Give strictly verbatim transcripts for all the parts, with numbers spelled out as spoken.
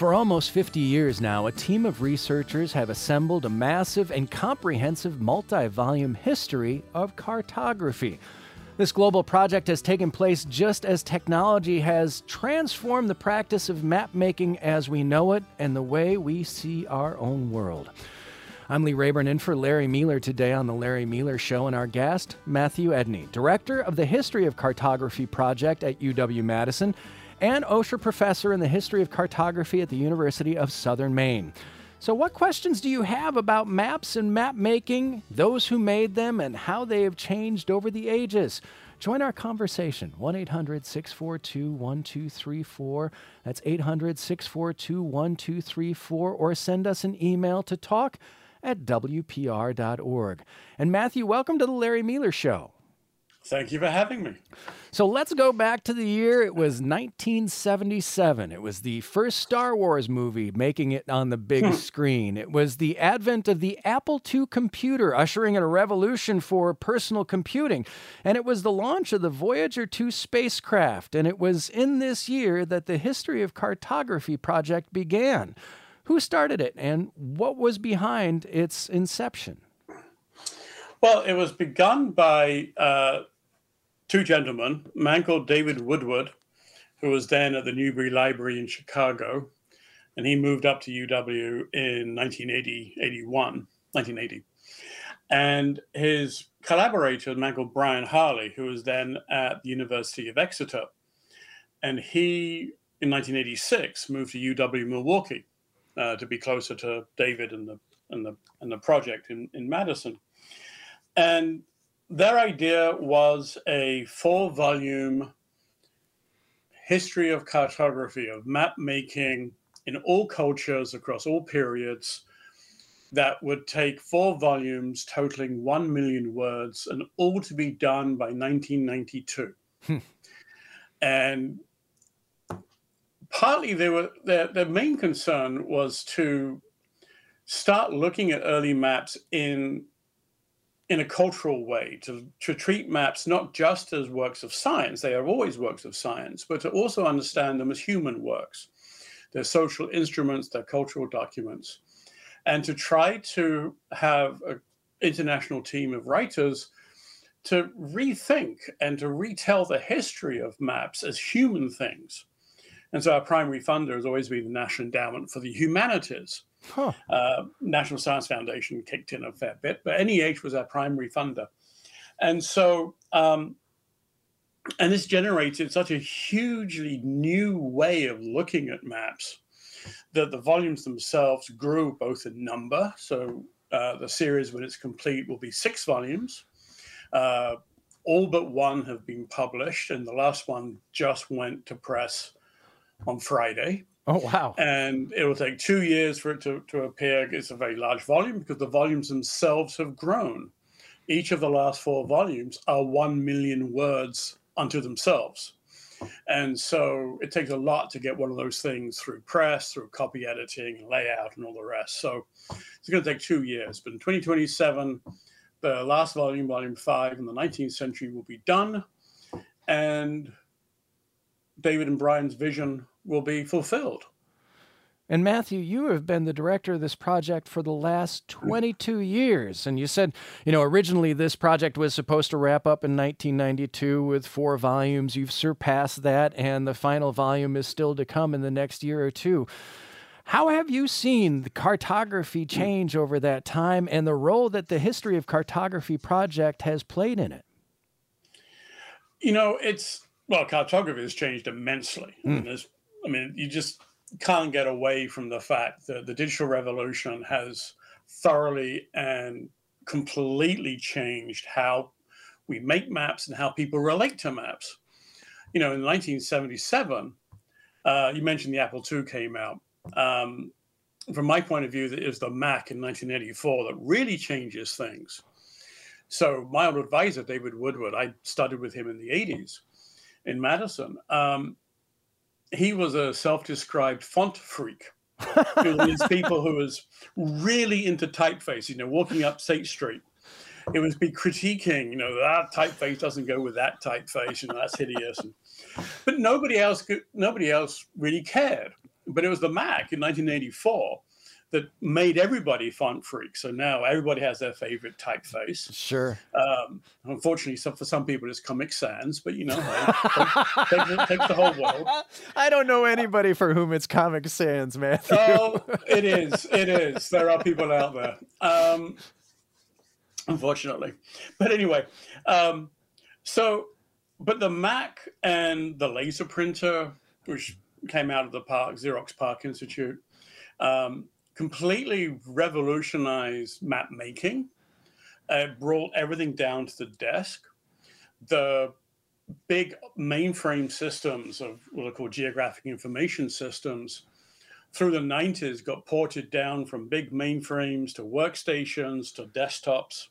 For almost fifty years now, a team of researchers have assembled a massive and comprehensive multi-volume history of cartography. This global project has taken place just as technology has transformed the practice of map making as we know it and the way we see our own world. I'm Lee Rayburn in for Larry Mueller today on The Larry Mueller Show, and our guest, Matthew Edney, Director of the History of Cartography Project at U W-Madison and Osher Professor in the History of Cartography at the University of Southern Maine. So what questions do you have about maps and map making, those who made them, and how they have changed over the ages? Join our conversation, one eight hundred, six four two, one two three four. That's eight hundred, six four two, one two three four, or send us an email to talk at W P R dot org. And Matthew, welcome to the Larry Mueller Show. Thank you for having me. So let's go back to the year. It was nineteen seventy-seven. It was the first Star Wars movie making it on the big screen. It was the advent of the Apple two computer, ushering in a revolution for personal computing. And it was the launch of the Voyager two spacecraft. And it was in this year that the History of Cartography project began. Who started it, and what was behind its inception? Well, it was begun by uh, two gentlemen, a man called David Woodward, who was then at the Newberry Library in Chicago, and he moved up to U W in nineteen eighty, eighty-one, nineteen eighty. And his collaborator, a man called Brian Harley, who was then at the University of Exeter. And he, in nineteen eighty-six, moved to U W-Milwaukee uh, to be closer to David and the, and the, and the project in, in Madison. And their idea was a four-volume history of cartography, of map making in all cultures across all periods, that would take four volumes totaling one million words, and all to be done by nineteen ninety-two. And partly they were their, their main concern was to start looking at early maps in in a cultural way, to, to treat maps not just as works of science, they are always works of science, but to also understand them as human works. They're social instruments, they're cultural documents. And to try to have an international team of writers to rethink and to retell the history of maps as human things. And so our primary funder has always been the National Endowment for the Humanities. Huh. Uh, National Science Foundation kicked in a fair bit, but N E H was our primary funder. And so, um, and this generated such a hugely new way of looking at maps that the volumes themselves grew both in number. So uh, the series, when it's complete, will be six volumes. Uh, all but one have been published, and the last one just went to press on Friday. Oh, wow. And it will take two years for it to, to appear. It's a very large volume because the volumes themselves have grown. Each of the last four volumes are one million words unto themselves. And so it takes a lot to get one of those things through press, through copy editing and layout and all the rest. So it's going to take two years. But in twenty twenty-seven, the last volume, volume five in the nineteenth century, will be done. And David and Brian's vision will be fulfilled. And Matthew, you have been the director of this project for the last twenty-two years. And you said, you know, originally this project was supposed to wrap up in nineteen ninety-two with four volumes. You've surpassed that, and the final volume is still to come in the next year or two. How have you seen the cartography change over that time and the role that the History of Cartography project has played in it? You know, it's, well, cartography has changed immensely. Mm. I mean, there's I mean, you just can't get away from the fact that the digital revolution has thoroughly and completely changed how we make maps and how people relate to maps. You know, in nineteen seventy-seven, uh, you mentioned the Apple two came out. Um, from my point of view, it was the Mac in nineteen eighty-four that really changes things. So my old advisor, David Woodward, I studied with him in the eighties in Madison. Um, He was a self-described font freak. He was one of these people who was really into typeface, you know, walking up State Street. It was be critiquing, you know, that typeface doesn't go with that typeface, you know, that's hideous. And, but nobody else could, nobody else really cared. but it was the Mac in nineteen eighty-four that made everybody font freaks. So now everybody has their favorite typeface. Sure. Um, unfortunately, some, for some people, it's Comic Sans, but you know, hey, take, take, take the whole world. I don't know anybody for whom it's Comic Sans, Matthew. Oh, it is. It is. There are people out there. Um, unfortunately. But anyway, um, so, but the Mac and the laser printer, which came out of the Park, Xerox PARC Institute, um, completely revolutionized map making. It brought everything down to the desk. The big mainframe systems of what are called geographic information systems through the nineties got ported down from big mainframes to workstations to desktops.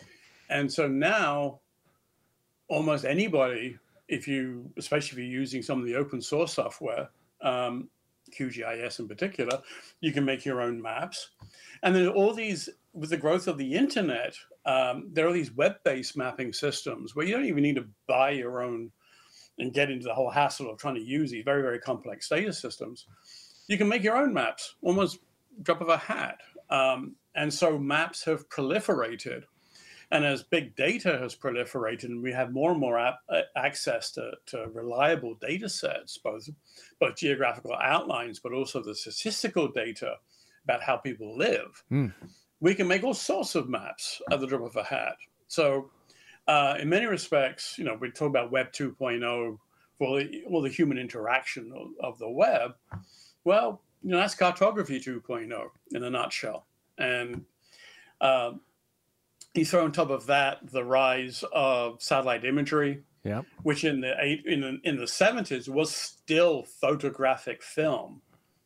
And so now almost anybody, if you, especially if you're using some of the open source software, um, Q G I S in particular, you can make your own maps. And then all these, with the growth of the internet, um, there are these web-based mapping systems where you don't even need to buy your own and get into the whole hassle of trying to use these very, very complex data systems. You can make your own maps, almost drop of a hat. Um, and so maps have proliferated. And as big data has proliferated and we have more and more ap- access to, to reliable data sets, both, both geographical outlines, but also the statistical data about how people live, mm. we can make all sorts of maps at the drop of a hat. So uh, in many respects, you know, we talk about Web two point oh for the, all the human interaction of, of the web. Well, you know, that's cartography two point oh in a nutshell. And uh, you throw on top of that the rise of satellite imagery, yep. which in the eight, in the, in the seventies was still photographic film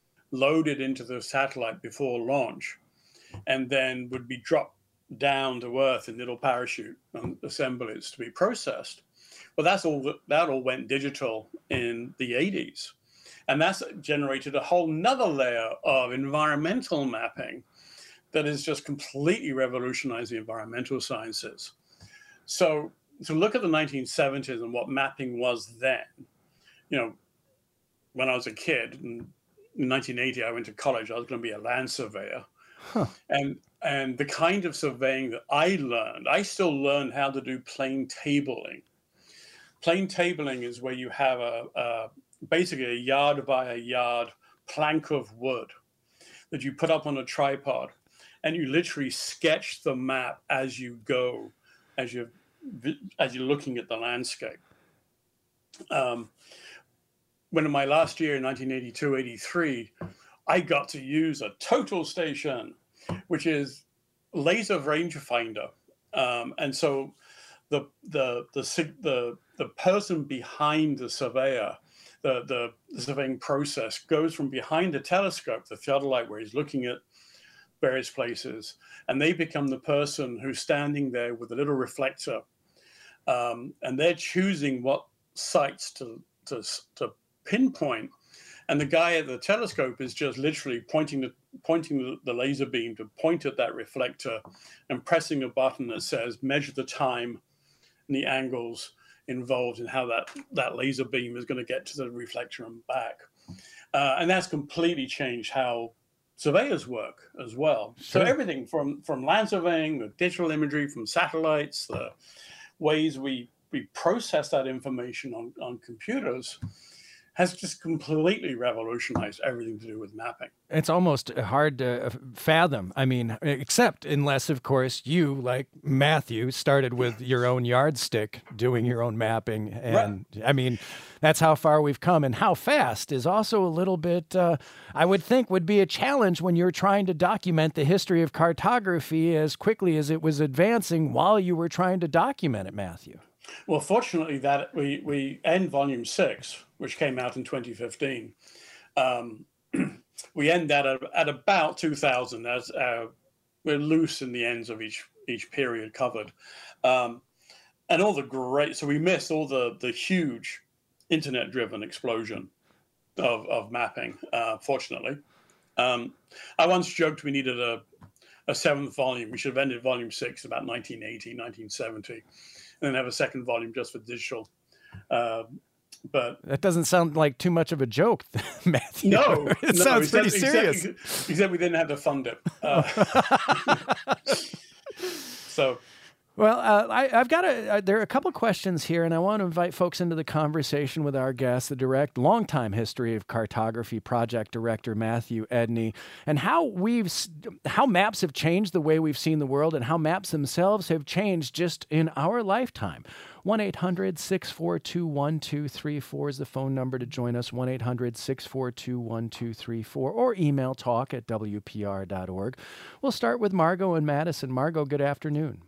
loaded into the satellite before launch, and then would be dropped down to Earth in little parachute assemblies to be processed. Well, that's all. That all went digital in the eighties, and that's generated a whole nother layer of environmental mapping that has just completely revolutionized the environmental sciences. So to look at the nineteen seventies and what mapping was then, you know, when I was a kid, in nineteen eighty, I went to college, I was going to be a land surveyor. Huh. And, and the kind of surveying that I learned, I still learned how to do plane tabling. Plane tabling is where you have a, a basically a yard by a yard plank of wood that you put up on a tripod. And you literally sketch the map as you go, as you're, as you're looking at the landscape. Um, when in my last year, in nineteen eighty-two, eighty-three, I got to use a total station, which is laser rangefinder. Um, and so the, the, the, the, the person behind the surveyor, the, the, the surveying process goes from behind the telescope, the theodolite, where he's looking at various places, and they become the person who's standing there with a little reflector, um, and they're choosing what sites to, to to pinpoint, and the guy at the telescope is just literally pointing the pointing the, the laser beam to point at that reflector and pressing a button that says measure the time and the angles involved in how that that laser beam is going to get to the reflector and back, uh, and that's completely changed how surveyors work as well. Sure. So everything from, from land surveying, the digital imagery from satellites, the ways we, we process that information on, on computers has just completely revolutionized everything to do with mapping. It's almost hard to fathom. I mean, except unless, of course, you, like Matthew, started with your own yardstick doing your own mapping. And right. I mean, that's how far we've come. And how fast is also a little bit, uh, I would think, would be a challenge when you're trying to document the history of cartography as quickly as it was advancing while you were trying to document it, Matthew. Well, fortunately, that we, we end volume six, which came out in twenty fifteen. Um, we end that at, at about two thousand, as uh, we're loose in the ends of each each period covered. Um, and all the great, so we missed all the, the huge internet-driven explosion of, of mapping, uh, fortunately. Um, I once joked we needed a, a seventh volume. We should have ended volume six about nineteen eighty, nineteen seventy. And then have a second volume just for digital uh, But that doesn't sound like too much of a joke, Matthew. No, it no, sounds except, pretty serious. Except, except we didn't have to fund it. Uh, so. Well, uh, I, I've got a, uh, there are a couple questions here, and I want to invite folks into the conversation with our guest, the direct longtime history of cartography project director Matthew Edney, and how we've how maps have changed the way we've seen the world, and how maps themselves have changed just in our lifetime. one eight hundred, six four two, one two three four is the phone number to join us, one eight hundred, six four two, one two three four, or email talk at W P R dot org. We'll start with Margot and Madison. Margot, good afternoon.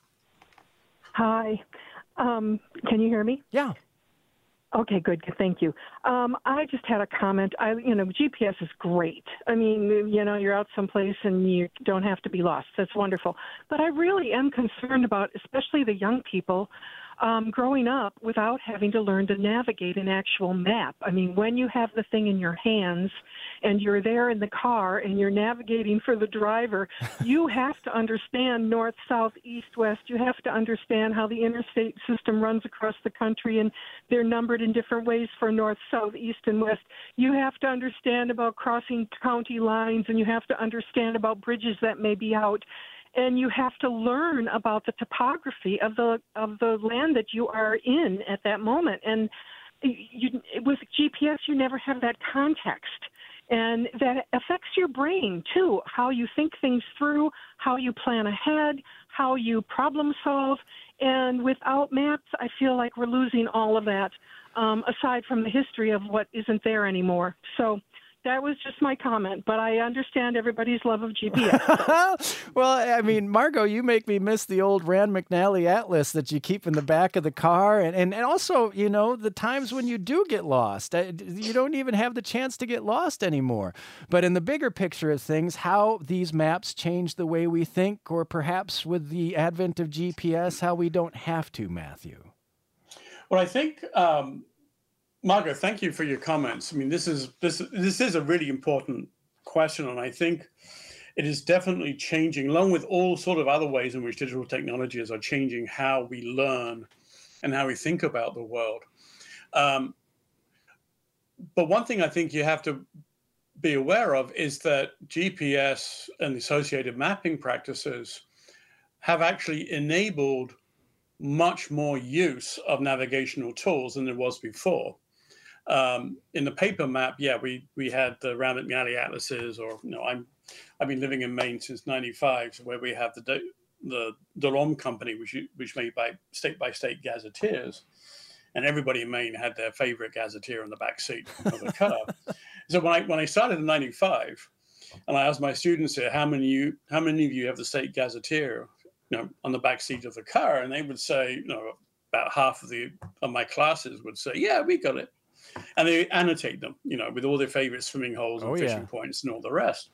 Hi. Um, can you hear me? Yeah. Okay, good. Thank you. Um, I just had a comment. I, you know, G P S is great. I mean, you know, you're out someplace and you don't have to be lost. That's wonderful. But I really am concerned about, especially the young people, um, growing up without having to learn to navigate an actual map. I mean, when you have the thing in your hands and you're there in the car and you're navigating for the driver, you have to understand north, south, east, west. You have to understand how the interstate system runs across the country, and they're numbered in different ways for north, south, east, and west. You have to understand about crossing county lines, and you have to understand about bridges that may be out. And you have to learn about the topography of the of the land that you are in at that moment. And you, with G P S, you never have that context. And that affects your brain, too, how you think things through, how you plan ahead, how you problem solve. And without maps, I feel like we're losing all of that, um, aside from the history of what isn't there anymore. So that was just my comment, but I understand everybody's love of G P S. Well, I mean, Margot, you make me miss the old Rand McNally atlas that you keep in the back of the car. And, and, and also, you know, the times when you do get lost, you don't even have the chance to get lost anymore. But in the bigger picture of things, how these maps change the way we think, or perhaps with the advent of G P S, how we don't have to, Matthew. Well, I think... Um... Margaret, thank you for your comments. I mean, this is this this is a really important question, and I think it is definitely changing, along with all sort of other ways in which digital technologies are changing how we learn and how we think about the world. Um, but one thing I think you have to be aware of is that G P S and the associated mapping practices have actually enabled much more use of navigational tools than there was before. Um, in the paper map, yeah, we we had the Rand McNally atlases, or you know, I'm I've been living in Maine since ninety-five, where we have the the DeLorme company, which which made by state by state gazetteers, and everybody in Maine had their favorite gazetteer in the back seat of the car. So when I when I started in ninety-five, and I asked my students here, how many you how many of you have the state gazetteer, you know, on the back seat of the car, and they would say, you know, about half of the of my classes would say, yeah, we got it. And they annotate them, you know, with all their favorite swimming holes and oh, fishing yeah. points and all the rest.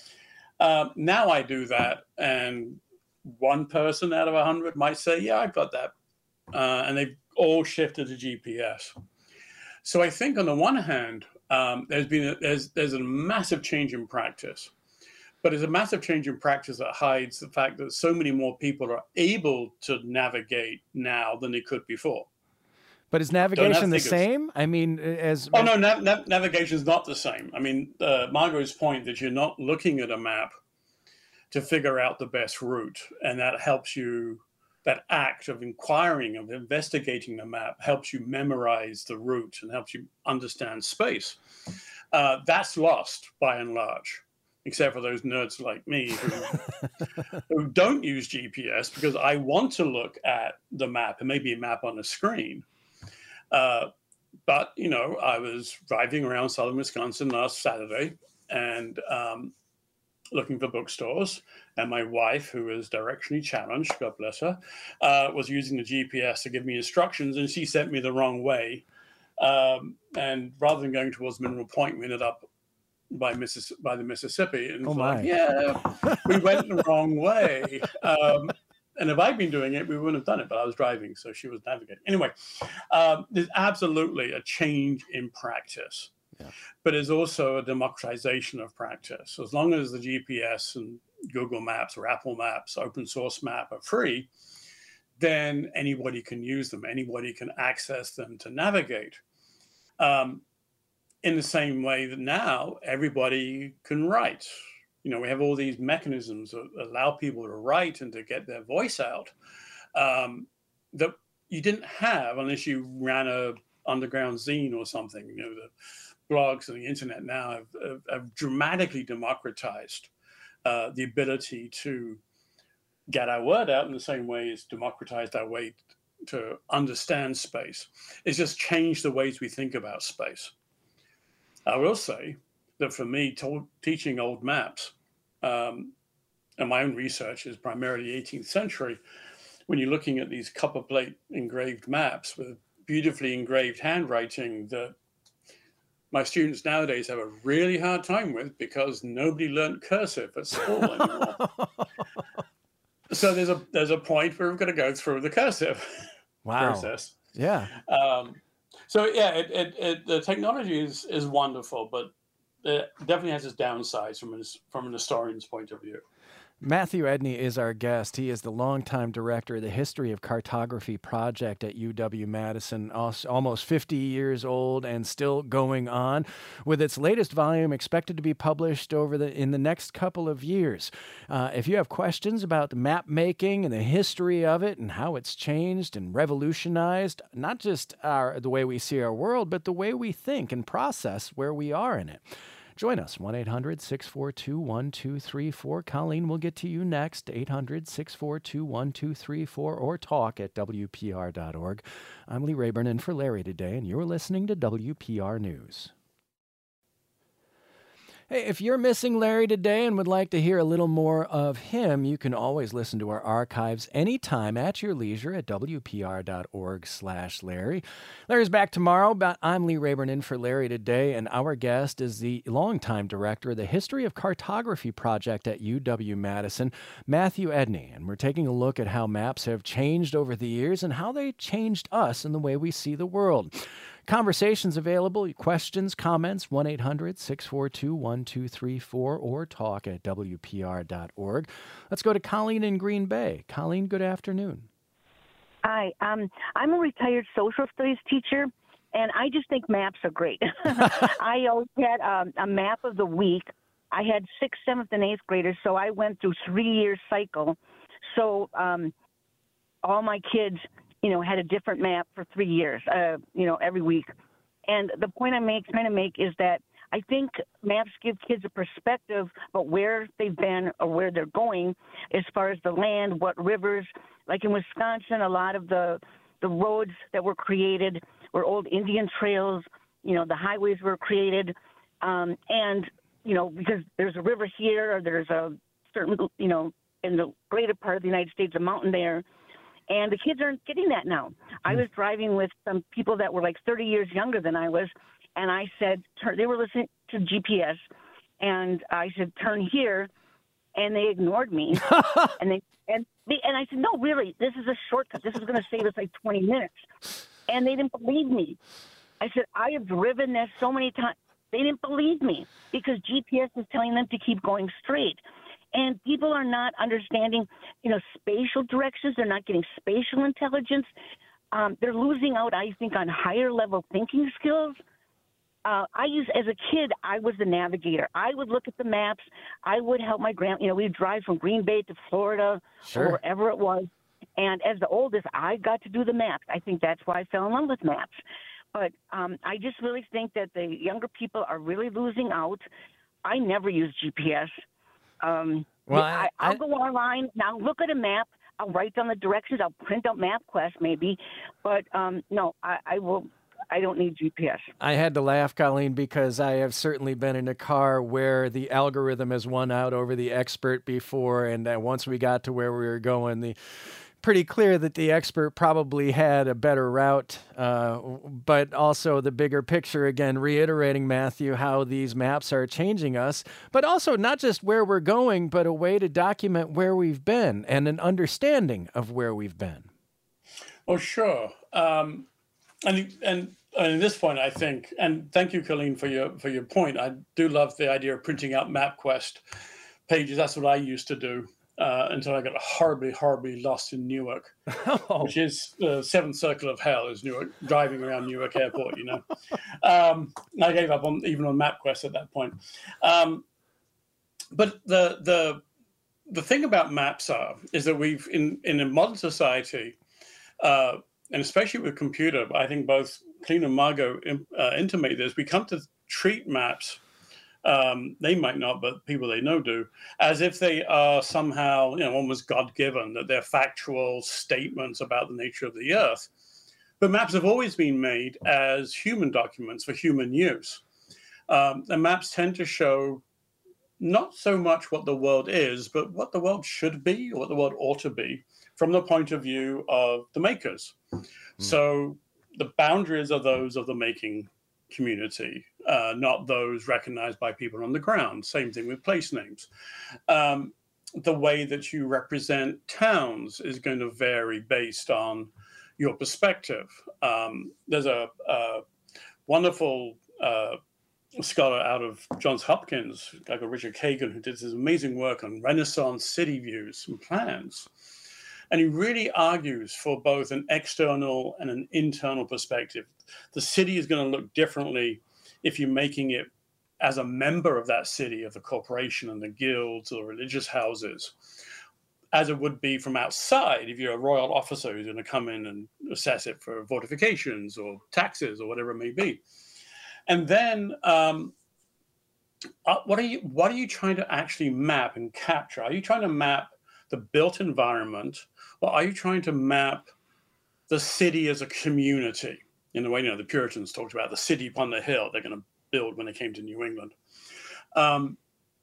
Um, now I do that, and one person out of a hundred might say, yeah, I've got that. Uh, and they've all shifted to G P S. So I think on the one hand, um, there's been a, there's, there's a massive change in practice. But it's a massive change in practice that hides the fact that so many more people are able to navigate now than they could before. But is navigation the same? I mean, as... Oh, no, nav nav navigation is not the same. I mean, uh, Margot's point that you're not looking at a map to figure out the best route, and that helps you, that act of inquiring, of investigating the map, helps you memorize the route and helps you understand space. Uh, that's lost by and large, except for those nerds like me who, who don't use G P S because I want to look at the map and maybe a map on a screen. Uh, but, you know, I was driving around southern Wisconsin last Saturday and um, looking for bookstores. And my wife, who is directionally challenged, God bless her, uh, was using the G P S to give me instructions, and she sent me the wrong way. Um, and rather than going towards Mineral Point, we ended up by Missis by the Mississippi. And oh, like, my. yeah, we went the wrong way. Um, And if I'd been doing it, we wouldn't have done it, but I was driving, so she was navigating. Anyway, um, there's absolutely a change in practice, yeah. But there's also a democratization of practice. So as long as the G P S and Google Maps or Apple Maps, open source map are free, then anybody can use them. Anybody can access them to navigate. Um, in the same way that now everybody can write. You know, we have all these mechanisms that allow people to write and to get their voice out, um, that you didn't have unless you ran a underground zine or something. You know, the blogs and the internet now have, have, have dramatically democratized uh, the ability to get our word out in the same way it's democratized our way to understand space. It's just changed the ways we think about space. I will say that for me, to- teaching old maps, um, and my own research is primarily eighteenth century, when you're looking at these copper plate engraved maps with beautifully engraved handwriting that my students nowadays have a really hard time with because nobody learned cursive at school anymore. So there's a there's a point where we've got to go through the cursive Wow. process. Yeah. Um, so yeah, it, it, it, the technology is is wonderful, but it definitely has its downsides from an, from an historian's point of view. Matthew Edney is our guest. He is the longtime director of the History of Cartography project at U W-Madison, almost fifty years old and still going on, with its latest volume expected to be published over the in the next couple of years. Uh, if you have questions about the map making and the history of it and how it's changed and revolutionized, not just our the way we see our world, but the way we think and process where we are in it, join us, one eight hundred, six four two, one two three four. Colleen will get to you next, eight hundred, six four two, one two three four, or talk at W P R dot org. I'm Lee Rayburn in for Larry today, and you're listening to W P R News. Hey, if you're missing Larry today and would like to hear a little more of him, you can always listen to our archives anytime at your leisure at W P R dot org slash Larry. Larry's back tomorrow, but I'm Lee Rayburn in for Larry today, and our guest is the longtime director of the History of Cartography project at U W-Madison, Matthew Edney. And we're taking a look at how maps have changed over the years and how they changed us in the way we see the world. Conversations available, questions, comments, one eight hundred, six four two, one two three four, or talk at W P R dot org. Let's go to Colleen in Green Bay. Colleen, good afternoon. Hi, um, I'm a retired social studies teacher, and I just think maps are great. I always had um, a map of the week. I had sixth, seventh, and eighth graders, so I went through three-year cycle. So um, all my kids, you know, had a different map for three years, uh, you know, every week. And the point I'm make, trying to make is that I think maps give kids a perspective about where they've been or where they're going as far as the land, what rivers. Like in Wisconsin, a lot of the, the roads that were created were old Indian trails. You know, the highways were created. Um, and, you know, because there's a river here or there's a certain, you know, in the greater part of the United States, a mountain there. And the kids aren't getting that now. I was driving with some people that were like thirty years younger than I was, and I said, turn, they were listening to G P S, and I said, turn here, and they ignored me. and they and they, and I said, no, really, this is a shortcut. This is going to save us like twenty minutes. And they didn't believe me. I said, I have driven this so many times. They didn't believe me because G P S is telling them to keep going straight. And people are not understanding, you know, spatial directions. They're not getting spatial intelligence. Um, they're losing out, I think, on higher level thinking skills. Uh, I used, as a kid, I was the navigator. I would look at the maps. I would help my grand, you know, we'd drive from Green Bay to Florida Sure. or wherever it was. And as the oldest, I got to do the maps. I think that's why I fell in love with maps. But um, I just really think that the younger people are really losing out. I never use G P S. Um, Well, I, I- I'll I- go online now. Look at a map. I'll write down the directions. I'll print out MapQuest maybe, but um, no, I, I will. I don't need G P S. I had to laugh, Colleen, because I have certainly been in a car where the algorithm has won out over the expert before, and uh, once we got to where we were going, the pretty clear that the expert probably had a better route, uh, but also the bigger picture, again, reiterating, Matthew, how these maps are changing us, but also not just where we're going, but a way to document where we've been and an understanding of where we've been. Oh, sure. Um, and, and and at this point, I think, and thank you, Colleen, for your for your point. I do love the idea of printing out MapQuest pages. That's what I used to do. uh, until I got horribly, horribly lost in Newark, Oh. which is the seventh circle of hell, is Newark, driving around Newark Airport, you know. Um, I gave up on even on MapQuest at that point. Um, but the the the thing about maps are is that we've in in a modern society, uh, and especially with computer, I think both Clean and Margot uh, intimate this. We come to treat maps. Um, they might not, but people they know do, as if they are somehow, you know, almost God-given, that they're factual statements about the nature of the Earth. But maps have always been made as human documents for human use. Um, and maps tend to show not so much what the world is, but what the world should be or what the world ought to be from the point of view of the makers. Mm. So the boundaries are those of the making community, uh, not those recognized by people on the ground. Same thing with place names. Um, the way that you represent towns is going to vary based on your perspective. Um, there's a, a wonderful uh, scholar out of Johns Hopkins, a guy called Richard Kagan, who did this amazing work on Renaissance city views and plans. And he really argues for both an external and an internal perspective. The city is going to look differently if you're making it as a member of that city, of the corporation and the guilds or religious houses, as it would be from outside if you're a royal officer who's going to come in and assess it for fortifications or taxes or whatever it may be. And then um, uh, what are you what are you trying to actually map and capture? Are you trying to map the built environment, or are you trying to map the city as a community in the way, you know, the Puritans talked about the city upon the hill they're going to build when they came to New England? Um,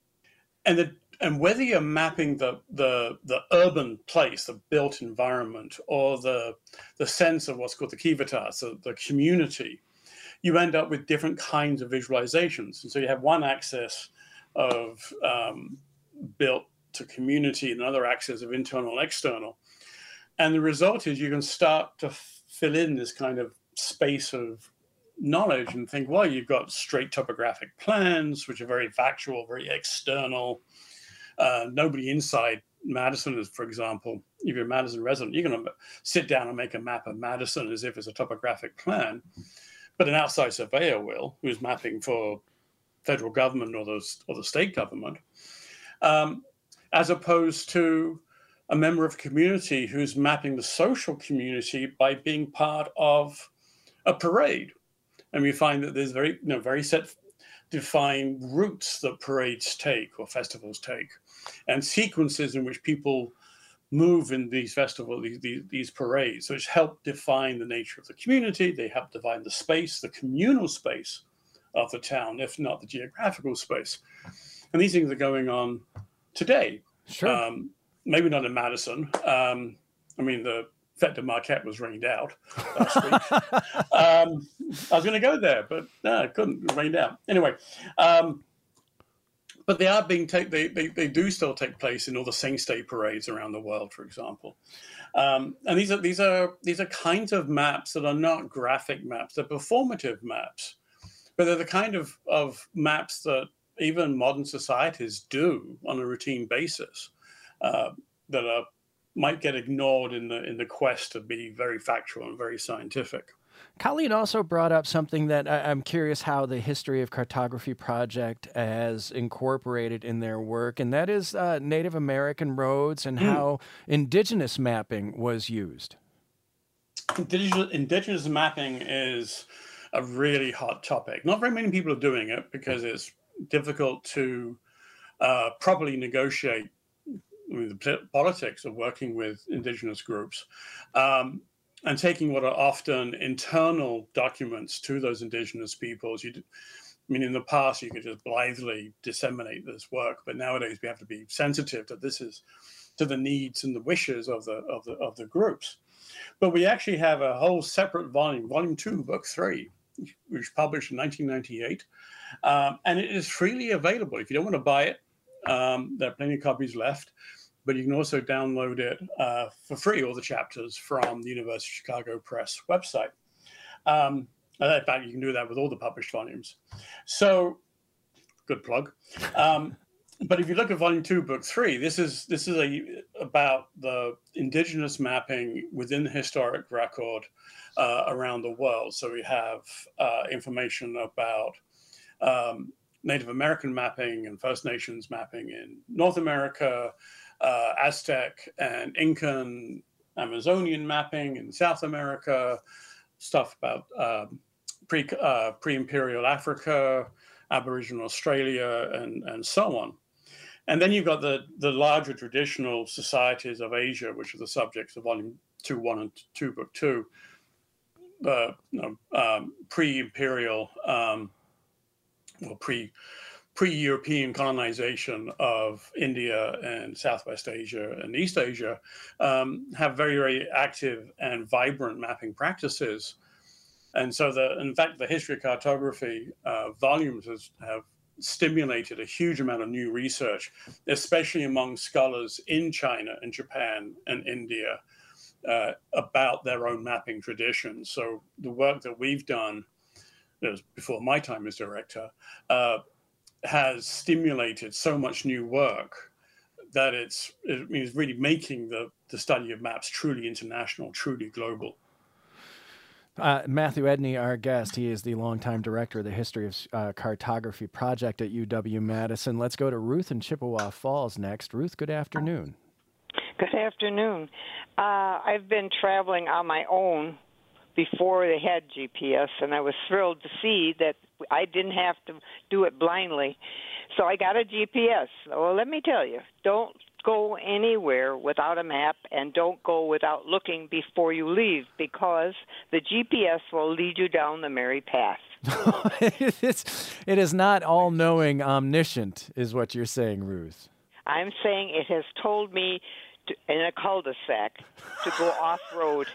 and the, and whether you're mapping the, the the urban place, the built environment, or the the sense of what's called the civitas, the, the community, you end up with different kinds of visualizations. And so you have one axis of um, built to community, and another axis of internal and external. And the result is you can start to fill in this kind of space of knowledge and think, well, you've got straight topographic plans, which are very factual, very external. Uh, nobody inside Madison is, for example, if you're a Madison resident, you're going to sit down and make a map of Madison as if it's a topographic plan. But an outside surveyor will, who's mapping for federal government or the, or the state government. Um, as opposed to a member of a community who's mapping the social community by being part of a parade. And we find that there's very, you know, very set defined routes that parades take or festivals take, and sequences in which people move in these festivals, these, these, these parades, which help define the nature of the community. They help define the space, the communal space of the town, if not the geographical space. And these things are going on today. Sure. Um, maybe not in Madison. Um, I mean, the Fête de Marquette was rained out last week. um, I was going to go there, but no, I couldn't. It rained out. Anyway, um, but they are being take. They, they they do still take place in all the Saints' Day parades around the world, for example. Um, and these are these are these are kinds of maps that are not graphic maps. They're performative maps, but they're the kind of of maps that even modern societies do on a routine basis, uh, that are, might get ignored in the in the quest to be very factual and very scientific. Colleen also brought up something that I, I'm curious how the History of Cartography Project has incorporated in their work, and that is uh, Native American roads and mm. how indigenous mapping was used. Indigenous, indigenous mapping is a really hot topic. Not very many people are doing it because it's difficult to uh, properly negotiate with the politics of working with indigenous groups, um, and taking what are often internal documents to those indigenous peoples. You, I mean, in the past, you could just blithely disseminate this work, but nowadays we have to be sensitive that this is to the needs and the wishes of the of the of the groups. But we actually have a whole separate volume, volume two, book three, which was published in nineteen ninety-eight. Um, and it is freely available. If you don't want to buy it, um, there are plenty of copies left, but you can also download it uh, for free, all the chapters from the University of Chicago Press website. Um, in fact, you can do that with all the published volumes. So, good plug. Um, but if you look at volume two, book three, this is this is a about the indigenous mapping within the historic record uh, around the world. So we have uh, information about um, Native American mapping and First Nations mapping in North America, uh, Aztec and Incan, Amazonian mapping in South America, stuff about um, pre uh, pre-imperial Africa, Aboriginal Australia, and and so on. And then you've got the the larger traditional societies of Asia, which are the subjects of volume two, one, and two, book two. Uh, you know, um, pre-imperial um, or pre pre-European colonization of India and Southwest Asia and East Asia um, have very, very active and vibrant mapping practices. And so, the in fact, the history of cartography uh, volumes has, have stimulated a huge amount of new research, especially among scholars in China and Japan and India uh, about their own mapping traditions. So the work that we've done, that was before my time as director, uh, has stimulated so much new work that it's it means really making the, the study of maps truly international, truly global. Uh, Matthew Edney, our guest, he is the longtime director of the History of uh, Cartography Project at U W-Madison. Let's go to Ruth in Chippewa Falls next. Ruth, good afternoon. Good afternoon. Uh, I've been traveling on my own before they had G P S, and I was thrilled to see that I didn't have to do it blindly. So I got a G P S. Well, let me tell you, don't go anywhere without a map, and don't go without looking before you leave, because the G P S will lead you down the merry path. it's, it is not all-knowing, omniscient, is what you're saying, Ruth. I'm saying it has told me to, in a cul-de-sac to go off-road.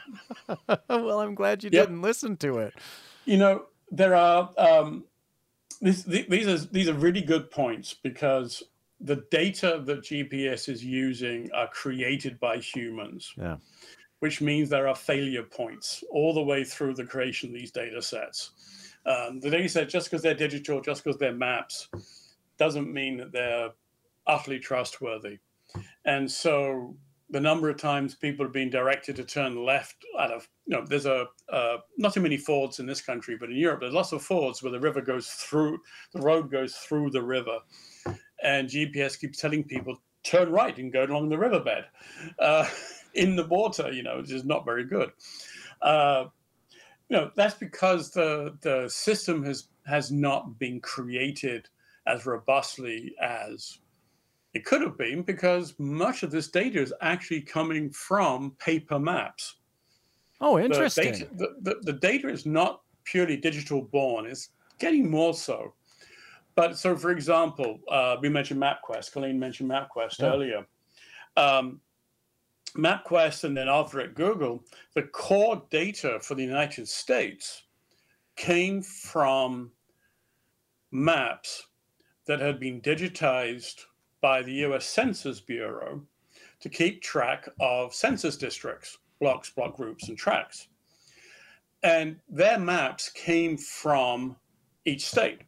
Well, I'm glad you Yep. didn't listen to it. You know, there are um, this, these are these are really good points, because the data that G P S is using are created by humans, Yeah. which means there are failure points all the way through the creation of these data sets. Um, the data set, just because they're digital, just because they're maps, doesn't mean that they're utterly trustworthy. And so the number of times people have been directed to turn left out of, you know, there's a, uh, not too many fords in this country, but in Europe, there's lots of fords where the river goes through, the road goes through the river. And G P S keeps telling people, turn right and go along the riverbed uh, in the water, you know, which is not very good. Uh, you know, that's because the, the system has, has not been created as robustly as it could have been, because much of this data is actually coming from paper maps. Oh, interesting. The data, the, the, the data is not purely digital born. It's getting more so. But so, for example, uh, we mentioned MapQuest. Colleen mentioned MapQuest Yeah. earlier. Um, MapQuest, and then after at Google, the core data for the United States came from maps that had been digitized by the U S Census Bureau to keep track of census districts, blocks, block groups, and tracts. And their maps came from each state.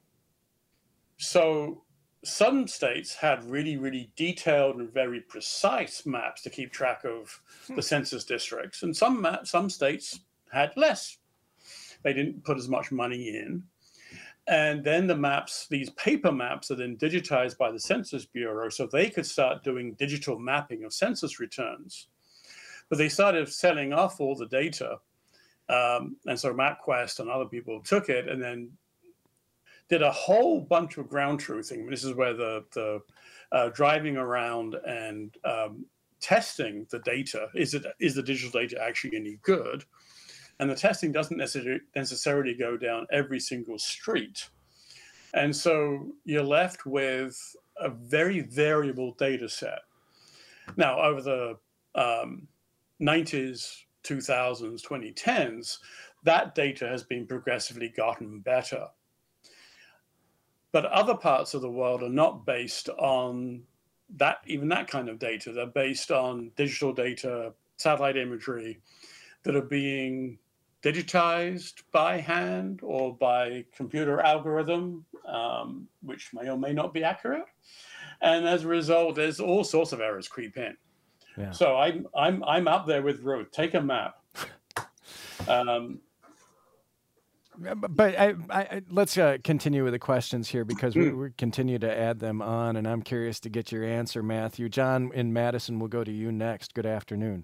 So some states had really, really detailed and very precise maps to keep track of the census districts. And some map, some states had less. They didn't put as much money in. And then the maps, these paper maps, are then digitized by the Census Bureau so they could start doing digital mapping of census returns. But they started selling off all the data. Um, and so MapQuest and other people took it and then did a whole bunch of ground truthing. This is where the, the uh, driving around and um, testing the data. Is it is the digital data actually any good? And the testing doesn't necessarily necessarily go down every single street. And so you're left with a very variable data set. Now, over the um, nineties, two thousands, twenty tens, that data has been progressively gotten better. But other parts of the world are not based on that, even that kind of data. They're based on digital data, satellite imagery that are being digitized by hand or by computer algorithm, um, which may or may not be accurate. And as a result, there's all sorts of errors creep in. Yeah. So I'm I'm I'm up there with Ruth. Take a map. Um, But I, I, let's uh, continue with the questions here because we, we continue to add them on, and I'm curious to get your answer, Matthew. John in Madison, we'll go to you next. Good afternoon.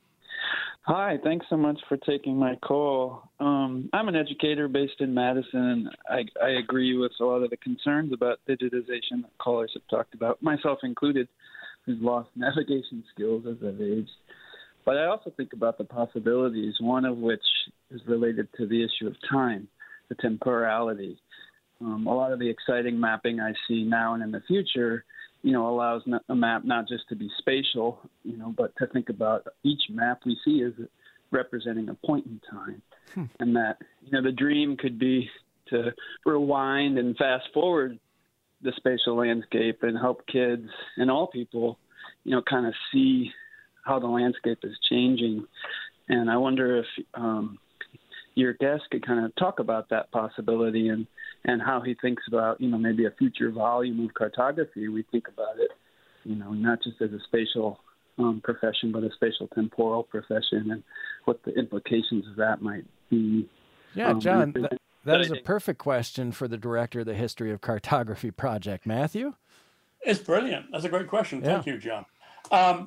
Hi, thanks so much for taking my call. Um, I'm an educator based in Madison, and I, I agree with a lot of the concerns about digitization that callers have talked about, myself included, who's lost navigation skills as I've aged. But I also think about the possibilities, one of which is related to the issue of time, the temporality. Um, a lot of the exciting mapping I see now and in the future, you know, allows a map not just to be spatial, you know, but to think about each map we see as representing a point in time. Hmm. And that, you know, the dream could be to rewind and fast forward the spatial landscape and help kids and all people, you know, kind of see how the landscape is changing. And I wonder if um, your guest could kind of talk about that possibility and, and how he thinks about, you know, maybe a future volume of cartography. We think about it, you know, not just as a spatial um, profession, but a spatial temporal profession, and what the implications of that might be. Yeah, um, John, th- that is a perfect question for the director of the History of Cartography Project. Matthew? It's brilliant. That's a great question. Yeah. Thank you, John. Um,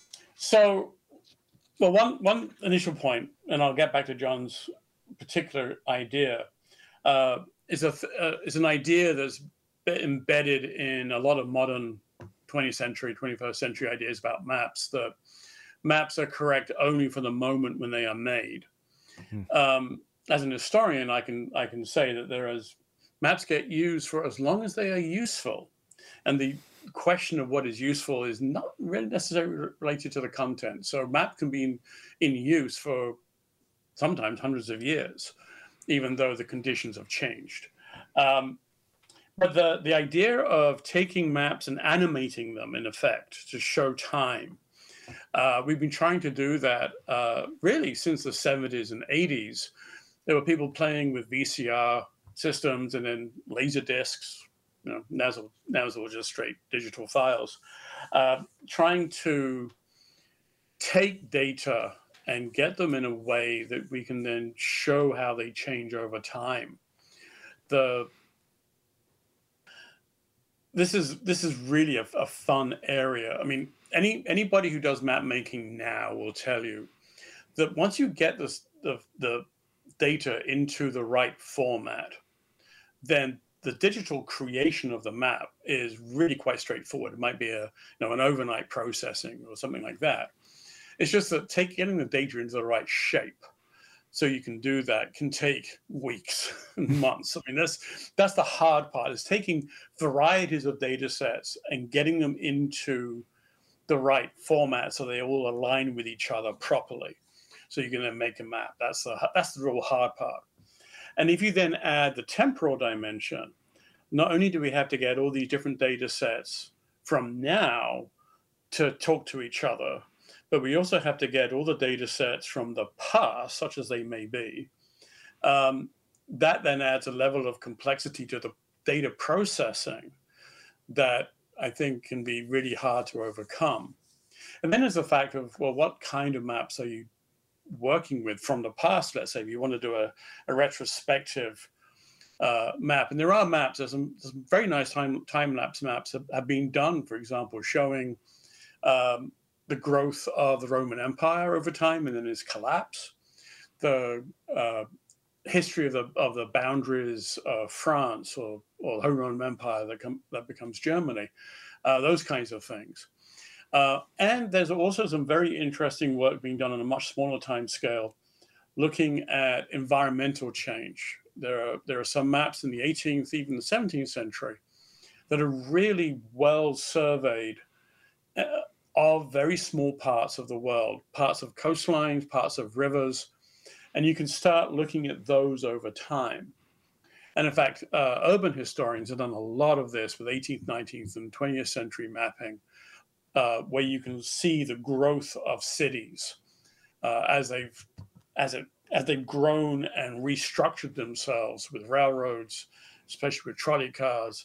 so, well, one, one initial point, and I'll get back to John's particular idea, uh, is, a, uh, is an idea that's embedded in a lot of modern twentieth century, twenty-first century ideas about maps, that maps are correct only for the moment when they are made. Mm-hmm. Um, as an historian, I can I can say that there is maps get used for as long as they are useful, and the question of what is useful is not really necessarily related to the content. So a map can be in, in use for sometimes hundreds of years, even though the conditions have changed. Um, but the, the idea of taking maps and animating them, in effect, to show time, uh, we've been trying to do that uh, really since the seventies and eighties. There were people playing with V C R systems and then laser discs, you know, now it's, now it's all just straight digital files, uh, trying to take data and get them in a way that we can then show how they change over time. The this is this is really a, a fun area. I mean, any anybody who does map making now will tell you that once you get this, the the data into the right format, then the digital creation of the map is really quite straightforward. It might be a you know an overnight processing or something like that. It's just that take, getting the data into the right shape so you can do that can take weeks and months. I mean, that's that's the hard part, is taking varieties of data sets and getting them into the right format so they all align with each other properly, so you can then make a map. That's the that's the real hard part. And if you then add the temporal dimension, not only do we have to get all these different data sets from now to talk to each other, but we also have to get all the data sets from the past, such as they may be. Um, that then adds a level of complexity to the data processing that I think can be really hard to overcome. And then there's the fact of, well, what kind of maps are you working with from the past? Let's say if you want to do a, a retrospective uh, map, and there are maps, there's some, some very nice time, time-lapse maps that have been done, for example, showing um, the growth of the Roman Empire over time and then its collapse, the uh, history of the of the boundaries of France or, or the Holy Roman Empire that, com- that becomes Germany, uh, those kinds of things. Uh, and there's also some very interesting work being done on a much smaller time scale, looking at environmental change. There are, there are some maps in the eighteenth, even the seventeenth century that are really well surveyed uh, of very small parts of the world, parts of coastlines, parts of rivers, and you can start looking at those over time. And in fact, uh, urban historians have done a lot of this with eighteenth, nineteenth, and twentieth century mapping, uh, where you can see the growth of cities uh, as they've as it as they've grown and restructured themselves with railroads, especially with trolley cars,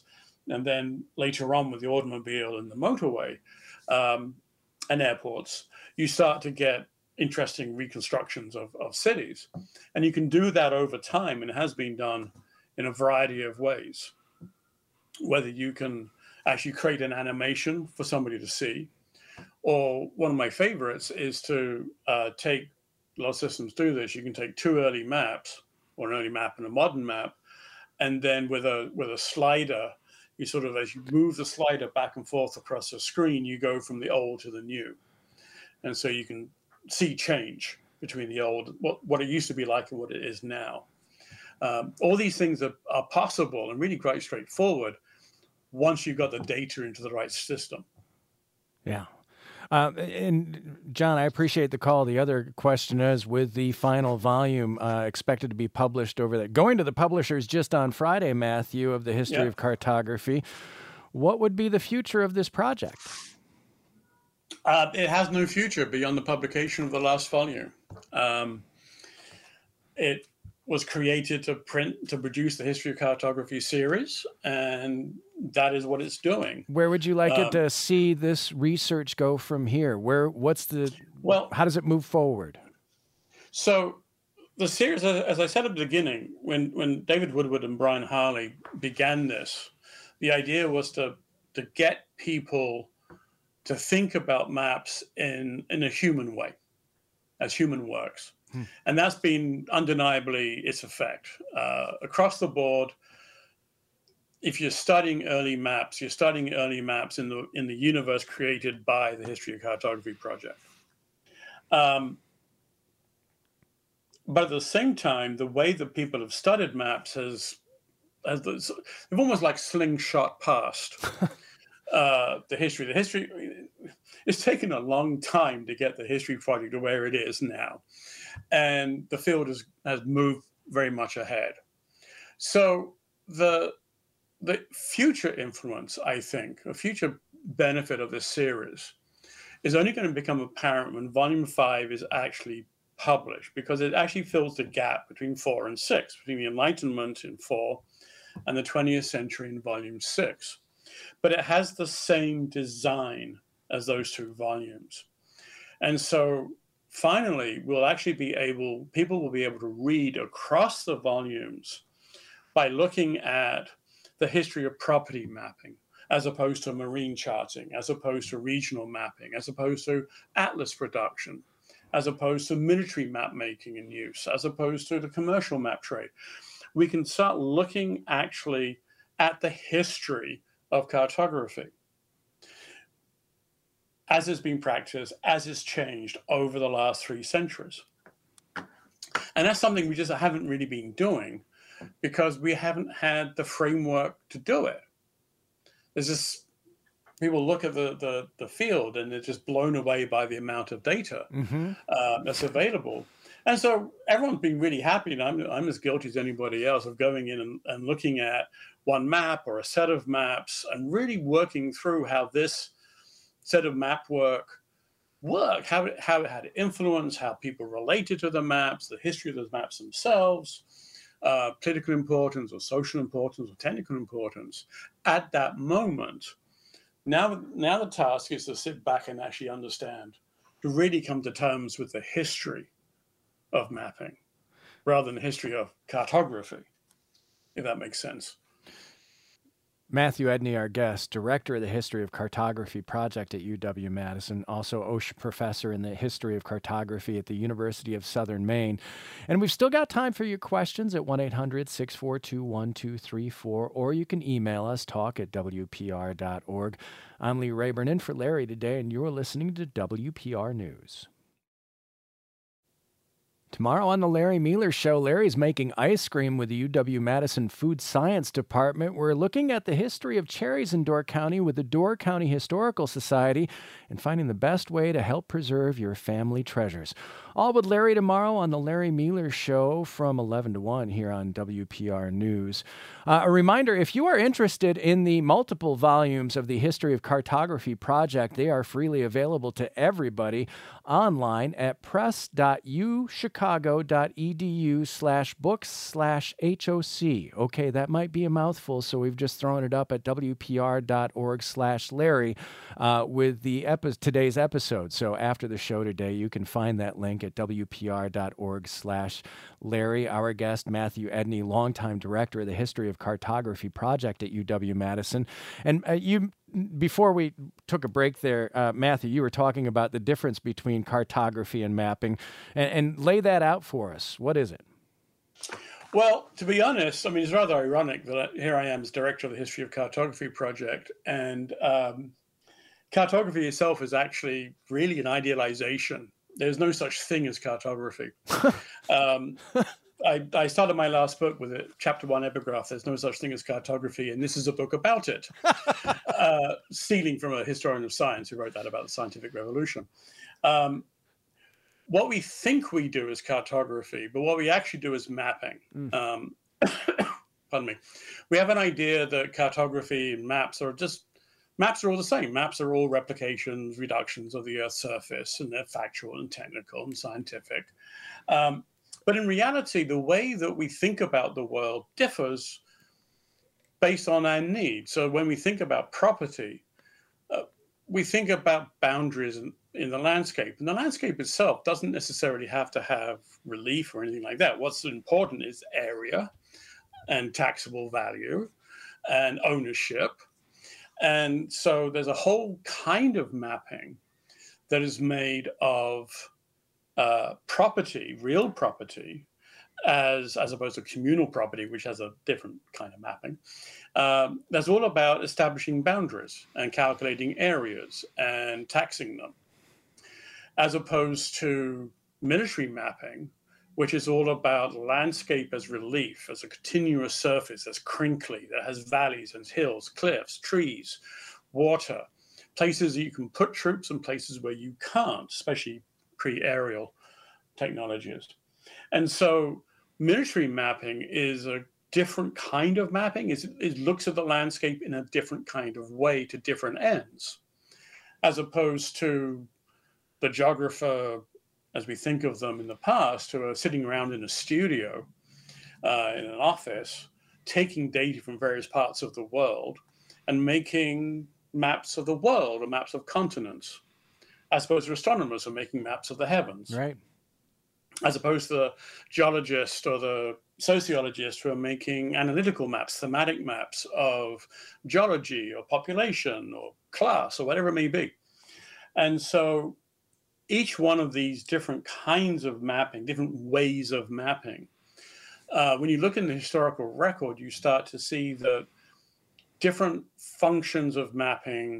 and then later on with the automobile and the motorway um, and airports, you start to get interesting reconstructions of, of cities. And you can do that over time, and it has been done in a variety of ways. Whether you can actually create an animation for somebody to see, or one of my favorites is to uh, take, a lot of systems do this, you can take two early maps, or an early map and a modern map, and then with a with a slider, you sort of, as you move the slider back and forth across the screen, you go from the old to the new. And so you can see change between the old, what, what it used to be like and what it is now. Um, all these things are, are possible and really quite straightforward once you've got the data into the right system. Yeah. Uh, and John, I appreciate the call. The other question is, with the final volume uh, expected to be published over there, going to the publishers just on Friday, Matthew, of the History Yeah. of Cartography, what would be the future of this project? Uh, it has no future beyond the publication of the last volume. Um, it was created to print, to produce the History of Cartography series, and that is what it's doing. Where would you like Um, it to see this research go from here? Where, what's the, Well, how does it move forward? So the series, as as I said at the beginning, when, when David Woodward and Brian Harley began this, the idea was to, to get people to think about maps in, in a human way, as human works. Hmm. And that's been undeniably its effect. Uh, across the board, if you're studying early maps, you're studying early maps in the in the universe created by the History of Cartography project. Um, but at the same time, the way that people have studied maps has, has they've almost like slingshot past uh, the history. The history, it's taken a long time to get the history project to where it is now. And the field has, has moved very much ahead. So the the future influence, I think, a future benefit of this series is only going to become apparent when volume five is actually published, because it actually fills the gap between four and six, between the Enlightenment in four and the twentieth century in volume six. But it has the same design as those two volumes. And so finally, we'll actually be able, people will be able to read across the volumes by looking at the history of property mapping, as opposed to marine charting, as opposed to regional mapping, as opposed to atlas production, as opposed to military map making and use, as opposed to the commercial map trade. We can start looking actually at the history of cartography as it's been practiced, as it's changed over the last three centuries. And that's something we just haven't really been doing, because we haven't had the framework to do it. There's just, people look at the, the, the field and they're just blown away by the amount of data mm-hmm. uh, that's available. And so everyone's been really happy, and I'm, I'm as guilty as anybody else, of going in and, and looking at one map or a set of maps and really working through how this set of map work worked, how it, how it had influence, how people related to the maps, the history of those maps themselves, uh, political importance or social importance or technical importance at that moment. Now, now the task is to sit back and actually understand, to really come to terms with the history of mapping rather than the history of cartography, if that makes sense. Matthew Edney, our guest, director of the History of Cartography project at U W-Madison, also Osher Professor in the History of Cartography at the University of Southern Maine. And we've still got time for your questions at one eight hundred, six four two, one two three four, or you can email us, talk at W P R dot org. I'm Lee Rayburn in for Larry today, and you're listening to W P R News. Tomorrow on the Larry Mealer Show, Larry's making ice cream with the U W-Madison Food Science Department. We're looking at the history of cherries in Door County with the Door County Historical Society and finding the best way to help preserve your family treasures. All with Larry tomorrow on the Larry Mueller Show from eleven to one here on W P R News. Uh, a reminder, if you are interested in the multiple volumes of the History of Cartography project, they are freely available to everybody online at press.uchicago.edu slash books slash HOC. Okay, that might be a mouthful, so we've just thrown it up at wpr.org slash Larry uh, with the epi- today's episode. So after the show today, you can find that link at wpr.org slash Larry. Our guest, Matthew Edney, longtime director of the History of Cartography project at U W-Madison. And uh, you, before we took a break there, uh, Matthew, you were talking about the difference between cartography and mapping, and, and lay that out for us. What is it? Well, to be honest, I mean, it's rather ironic that I, here I am as director of the History of Cartography project, and um, cartography itself is actually really an idealization. There's no such thing as cartography. um, I, I started my last book with a chapter one epigraph, "There's no such thing as cartography," and this is a book about it, uh, stealing from a historian of science who wrote that about the scientific revolution. Um, what we think we do is cartography, but what we actually do is mapping. Mm. Um, pardon me. We have an idea that cartography and maps are just, maps are all the same. Maps are all replications, reductions of the Earth's surface, and they're factual and technical and scientific. Um, But in reality, the way that we think about the world differs based on our needs. So when we think about property, uh, we think about boundaries in, in the landscape. And the landscape itself doesn't necessarily have to have relief or anything like that. What's important is area and taxable value and ownership. And so there's a whole kind of mapping that is made of Uh, property, real property, as as opposed to communal property, which has a different kind of mapping. Um, that's all about establishing boundaries and calculating areas and taxing them, as opposed to military mapping, which is all about landscape as relief, as a continuous surface that's crinkly, that has valleys and hills, cliffs, trees, water, places that you can put troops and places where you can't, especially pre-aerial technologies. And so military mapping is a different kind of mapping. It's, it looks at the landscape in a different kind of way to different ends, as opposed to the geographer, as we think of them in the past, who are sitting around in a studio, uh, in an office, taking data from various parts of the world and making maps of the world or maps of continents, as opposed to astronomers who are making maps of the heavens. Right. As opposed to the geologist or the sociologist who are making analytical maps, thematic maps of geology or population or class or whatever it may be. And so each one of these different kinds of mapping, different ways of mapping, uh, when you look in the historical record, you start to see that different functions of mapping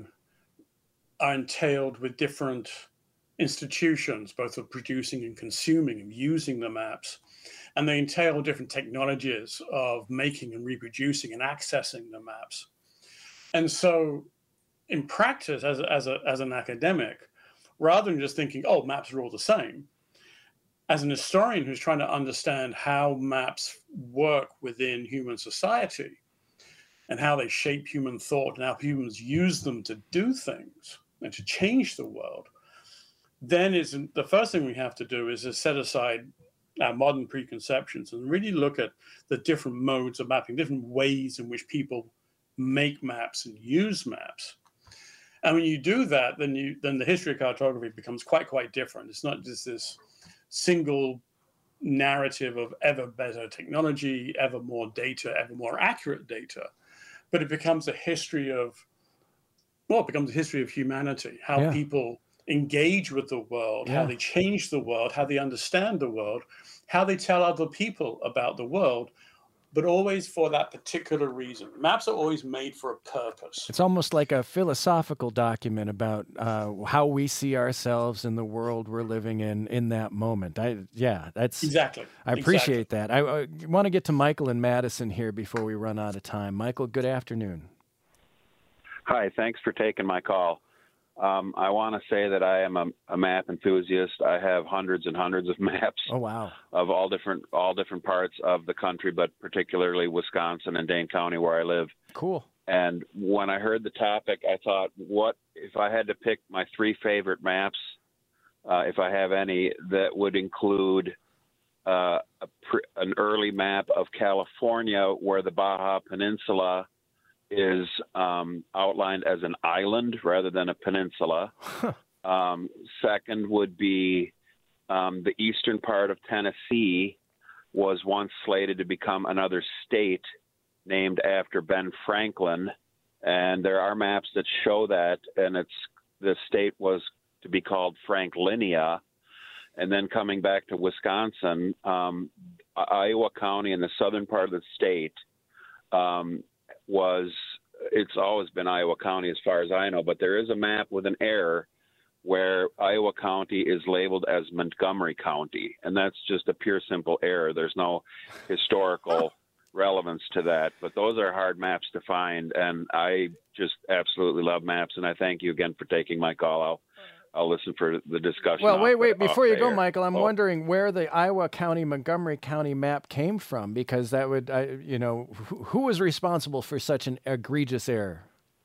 are entailed with different institutions, both of producing and consuming and using the maps. And they entail different technologies of making and reproducing and accessing the maps. And so in practice, as, a, as, a, as an academic, rather than just thinking, oh, maps are all the same, as an historian who's trying to understand how maps work within human society and how they shape human thought and how humans use them to do things and to change the world, then is the first thing we have to do is to set aside our modern preconceptions and really look at the different modes of mapping, different ways in which people make maps and use maps. And when you do that, then you then the history of cartography becomes quite, quite different. It's not just this single narrative of ever better technology, ever more data, ever more accurate data, but it becomes a history of, well, it becomes a history of humanity, how Yeah. people engage with the world, Yeah. how they change the world, how they understand the world, how they tell other people about the world, but always for that particular reason. Maps are always made for a purpose. It's almost like a philosophical document about uh, how we see ourselves in the world we're living in in that moment. I yeah, that's Exactly. I appreciate that. I, I want to get to Michael and Madison here before we run out of time. Michael, good afternoon. Hi, thanks for taking my call. Um, I want to say that I am a, a map enthusiast. I have hundreds and hundreds of maps. Oh, wow. Of all different all different parts of the country, but particularly Wisconsin and Dane County, where I live. Cool. And when I heard the topic, I thought, what if I had to pick my three favorite maps, uh, if I have any, that would include uh, a pre- an early map of California where the Baja Peninsula is um, outlined as an island rather than a peninsula. um, second would be um, the eastern part of Tennessee was once slated to become another state named after Ben Franklin. And there are maps that show that, and it's the state was to be called Franklinia. And then coming back to Wisconsin, um, Iowa County in the southern part of the state um, was, it's always been Iowa County as far as I know, but there is a map with an error where Iowa County is labeled as Montgomery County. And that's just a pure, simple error. There's no historical relevance to that, but those are hard maps to find. And I just absolutely love maps. And I thank you again for taking my call. I'll, I'll listen for the discussion. Well, wait, wait. The, Before you go, air. Michael, I'm oh. wondering where the Iowa County, Montgomery County map came from, because that would, I, you know, who, who was responsible for such an egregious error?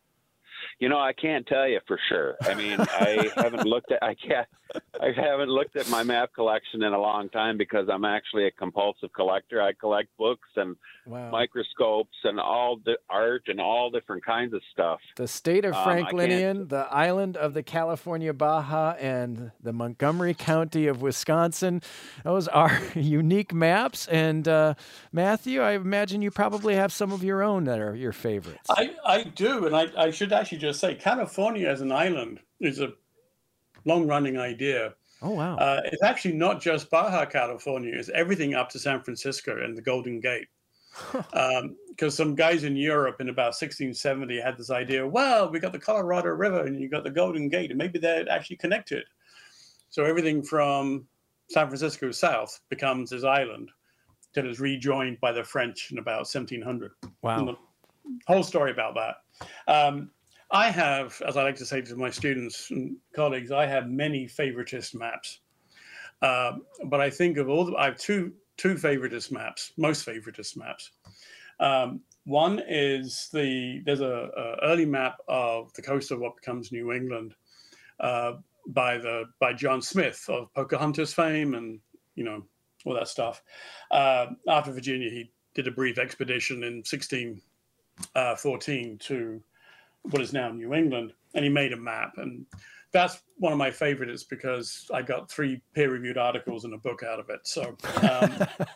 You know, I can't tell you for sure. I mean, I haven't looked at I can't I haven't looked at my map collection in a long time because I'm actually a compulsive collector. I collect books and wow. microscopes and all the art and all different kinds of stuff. The state of um, Franklinian, the island of the California Baja, and the Montgomery County of Wisconsin. Those are unique maps. And uh, Matthew, I imagine you probably have some of your own that are your favorites. I, I do, and I, I should actually just say California as an island is a long-running idea. Oh, wow. Uh, it's actually not just Baja California. It's everything up to San Francisco and the Golden Gate. Because um, some guys in Europe in about sixteen seventy had this idea, well, we got the Colorado River and you got the Golden Gate, and maybe they're actually connected. So everything from San Francisco south becomes this island that is rejoined by the French in about seventeen hundred. Wow. And the whole story about that. Um, I have, as I like to say to my students and colleagues, I have many favoritist maps. Uh, but I think of all, the, I have two two favoritist maps, most favoritist maps. Um, one is the, there's a, a early map of the coast of what becomes New England uh, by the by John Smith of Pocahontas fame and, you know, all that stuff. Uh, after Virginia, he did a brief expedition in sixteen fourteen to what is now New England, and he made a map. And that's one of my favorites because I got three peer-reviewed articles and a book out of it. So um,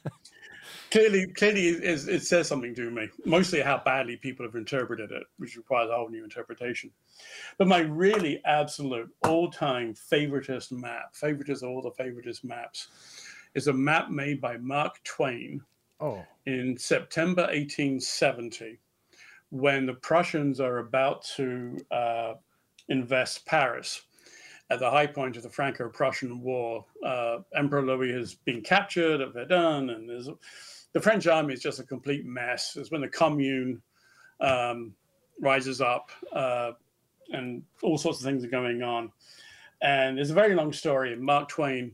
clearly, clearly it, it says something to me, mostly how badly people have interpreted it, which requires a whole new interpretation. But my really absolute all-time favoritist map, favoritist of all the favoritist maps, is a map made by Mark Twain oh. in September eighteen seventy. When the Prussians are about to uh, invest Paris at the high point of the Franco-Prussian War. Uh, Emperor Louis has been captured at Verdun, and there's, the French army is just a complete mess. It's when the Commune um, rises up, uh, and all sorts of things are going on. And it's a very long story. Mark Twain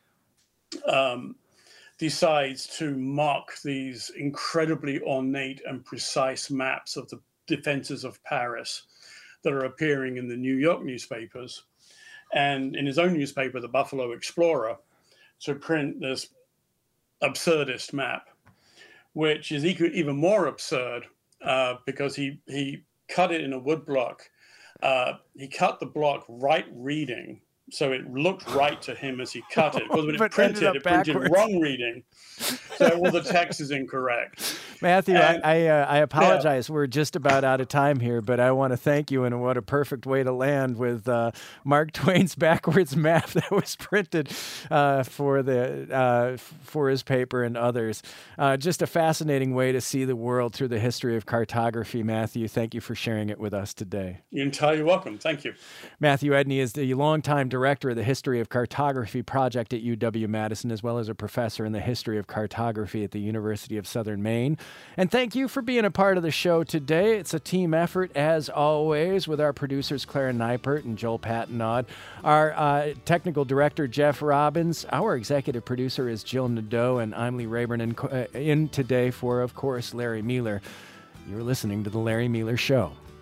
um, decides to mock these incredibly ornate and precise maps of the defenses of Paris that are appearing in the New York newspapers and in his own newspaper, the Buffalo Explorer, to print this absurdist map, which is even more absurd uh, because he, he cut it in a wood block. Uh, he cut the block right reading, so it looked right to him as he cut it. Because when it printed, it printed wrong reading. So all the text is incorrect. Matthew, and, I I, uh, I apologize. Yeah. We're just about out of time here, but I want to thank you, and what a perfect way to land with uh, Mark Twain's backwards map that was printed uh, for the uh, for his paper and others. Uh, just a fascinating way to see the world through the history of cartography, Matthew. Thank you for sharing it with us today. You're entirely welcome. Thank you. Matthew Edney is the longtime director director of the History of Cartography Project at U W-Madison, as well as a professor in the history of cartography at the University of Southern Maine. And thank you for being a part of the show today. It's a team effort, as always, with our producers Clara Neipert and Joel Pattinaud, our uh, technical director Jeff Robbins, our executive producer is Jill Nadeau, and I'm Lee Rayburn in, uh, in today for, of course, Larry Mueller. You're listening to The Larry Mueller Show.